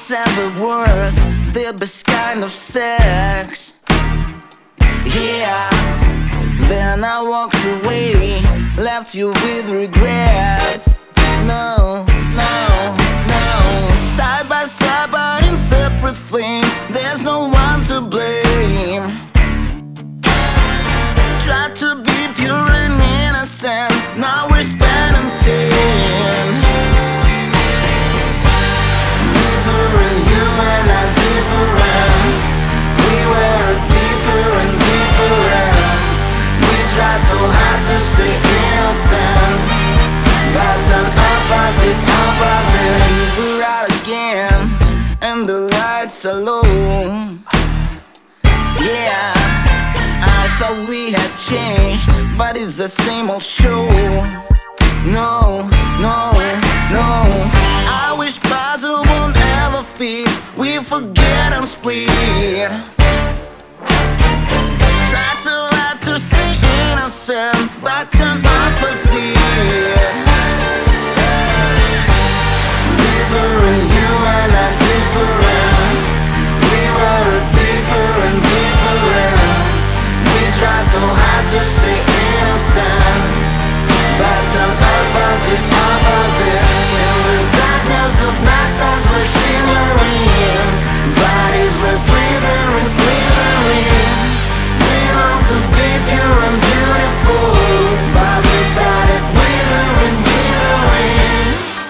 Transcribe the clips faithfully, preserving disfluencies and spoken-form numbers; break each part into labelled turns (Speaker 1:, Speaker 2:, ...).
Speaker 1: was ever worth the best kind of sex. Yeah, then I walked away, left you with regrets. No, no, no. Side by side but in separate flames, there's no one to blame. Tried to be pure and innocent, now we're spending staying. Different, you and I different. We were different, different. We tried so hard to stay innocent, but an opposite, opposite. We're out again, and the lights are low. Yeah, I thought we had changed, but it's the same old show. No, no, no. I wish puzzle won't ever fit. We forget and split. Try so hard to stay innocent, but turn opposite. Different, you and I different. We were different, different. We try so hard to stay innocent, but turn opposite, opposite. In the darkness of night stars were shimmering, bodies were slithering, slithering. We longed to be pure and beautiful, but we started withering, withering.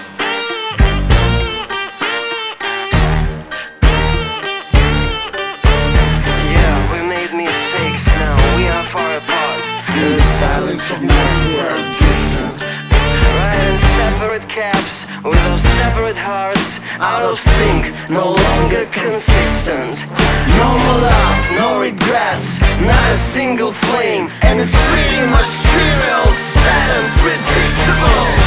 Speaker 2: Yeah, we made mistakes, now we are far apart.
Speaker 3: In the silence of night we are distant,
Speaker 2: Riding separate cabs with our separate hearts,
Speaker 1: Out of sync, no longer consistent. No more love, no regrets, not a single flame. And it's pretty much trivial, sad and predictable.